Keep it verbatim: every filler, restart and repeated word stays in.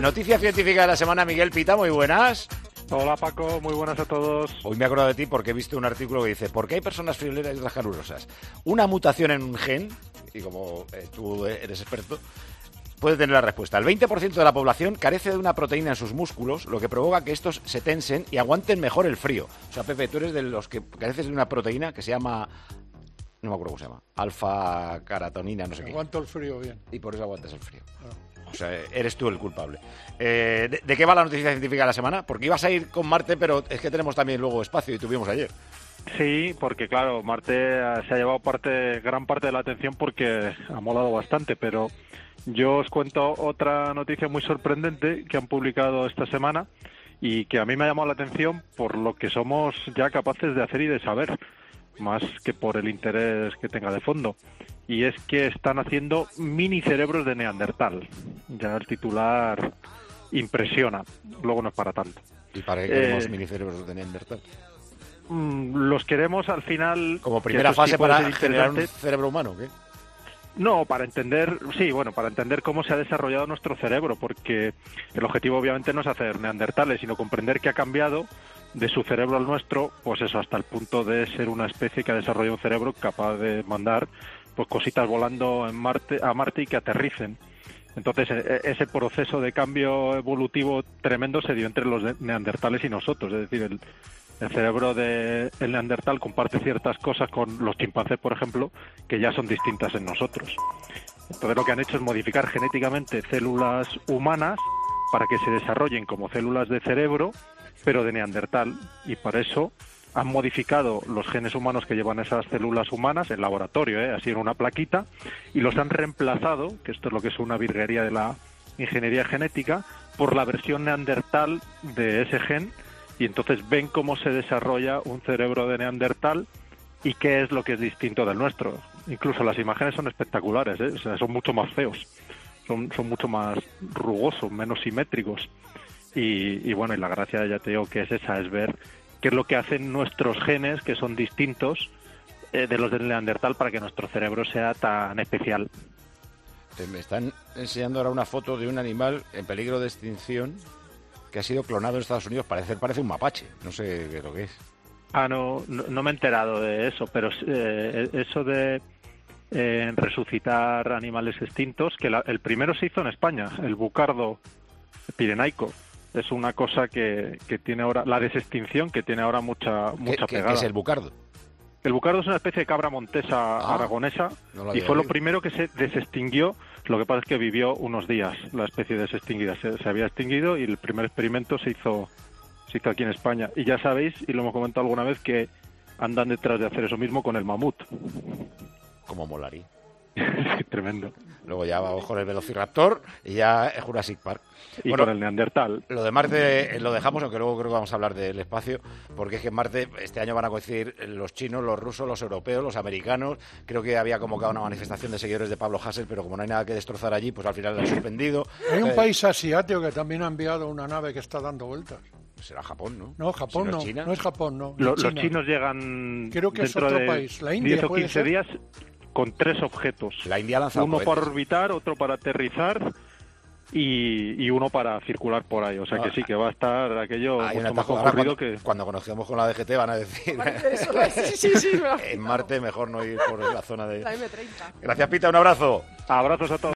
Noticia científica de la semana, Miguel Pita, muy buenas. Hola Paco, muy buenas a todos. Hoy me he acordado de ti porque he visto un artículo que dice ¿por qué hay personas frioleras y otras calurosas? Una mutación en un gen, y como eh, tú eres experto, puede tener la respuesta. El veinte por ciento de la población carece de una proteína en sus músculos, lo que provoca que estos se tensen y aguanten mejor el frío. O sea, Pepe, tú eres de los que careces de una proteína que se llama... No me acuerdo cómo se llama. Alfa-caratonina, no sé qué. Aguanto el frío bien. Y por eso aguantas el frío. Ah. O sea, eres tú el culpable. Eh, ¿de, ¿De qué va la noticia científica de la semana? Porque ibas a ir con Marte, pero es que tenemos también luego espacio y tuvimos ayer. Sí, porque claro, Marte se ha llevado parte, gran parte de la atención porque ha molado bastante, pero yo os cuento otra noticia muy sorprendente que han publicado esta semana y que a mí me ha llamado la atención por lo que somos ya capaces de hacer y de saber, más que por el interés que tenga de fondo. Y es que están haciendo mini cerebros de Neandertal. Ya el titular impresiona, luego no es para tanto. ¿Y para qué queremos Eh, mini cerebros de Neandertal? Los queremos al final... Como primera fase para generar un cerebro humano, ¿qué? No, para entender, sí, bueno, para entender cómo se ha desarrollado nuestro cerebro, porque el objetivo obviamente no es hacer neandertales, sino comprender qué ha cambiado de su cerebro al nuestro, pues eso, hasta el punto de ser una especie que ha desarrollado un cerebro capaz de mandar pues cositas volando en Marte, a Marte y que aterricen. Entonces, ese proceso de cambio evolutivo tremendo se dio entre los neandertales y nosotros, es decir, el, el cerebro del de neandertal comparte ciertas cosas con los chimpancés, por ejemplo, que ya son distintas en nosotros. Entonces, lo que han hecho es modificar genéticamente células humanas para que se desarrollen como células de cerebro, pero de neandertal, y para eso han modificado los genes humanos que llevan esas células humanas en laboratorio, ¿eh? así en una plaquita, y los han reemplazado, que esto es lo que es una virguería de la ingeniería genética, por la versión neandertal de ese gen, y entonces ven cómo se desarrolla un cerebro de neandertal y qué es lo que es distinto del nuestro. Incluso las imágenes son espectaculares, ¿eh? O sea, son mucho más feos, son, son mucho más rugosos, menos simétricos. Y, y bueno, y la gracia, ya te digo, que es esa, es ver qué es lo que hacen nuestros genes, que son distintos eh, de los del neandertal, para que nuestro cerebro sea tan especial. Me están enseñando ahora una foto de un animal en peligro de extinción que ha sido clonado en Estados Unidos. Parece, parece un mapache, no sé qué es lo que es. Ah, no, no, no me he enterado de eso, pero eh, eso de eh, resucitar animales extintos, que la, el primero se hizo en España, el bucardo pirenaico. Es una cosa que, que tiene ahora, la desextinción, que tiene ahora mucha mucha ¿Qué, pegada. ¿Qué es el bucardo? El bucardo es una especie de cabra montesa ah, aragonesa no y fue oído. lo primero que se desextinguió. Lo que pasa es que vivió unos días la especie desextinguida. Se, se había extinguido y el primer experimento se hizo, se hizo aquí en España. Y ya sabéis, y lo hemos comentado alguna vez, que andan detrás de hacer eso mismo con el mamut. Como molaría. Tremendo. Luego ya vamos con el Velociraptor y ya es Jurassic Park. Y bueno, con el Neandertal. Lo de Marte lo dejamos, aunque luego creo que vamos a hablar del espacio, porque es que en Marte este año van a coincidir los chinos, los rusos, los europeos, los americanos. Creo que había convocado una manifestación de seguidores de Pablo Hasél, pero como no hay nada que destrozar allí, pues al final la han suspendido. Hay un eh, país asiático que también ha enviado una nave que está dando vueltas. Será Japón, ¿no? No, Japón Si no no. es China. No es Japón, no. Lo, China. los chinos llegan Creo que es dentro otro de país. La India diez o puede quince ser. días con tres objetos. La India ha lanzado uno cohetes. para orbitar, otro para aterrizar y, y uno para circular por ahí. O sea No, que sí, que va a estar aquello hay un mucho más atajo. Ahora concurrido cuando, que... cuando conozcamos con la D G T van a decir Eso, sí, sí, sí, me en Marte mejor no ir por la zona de... la eme treinta. Gracias, Pita, un abrazo. Abrazos a todos.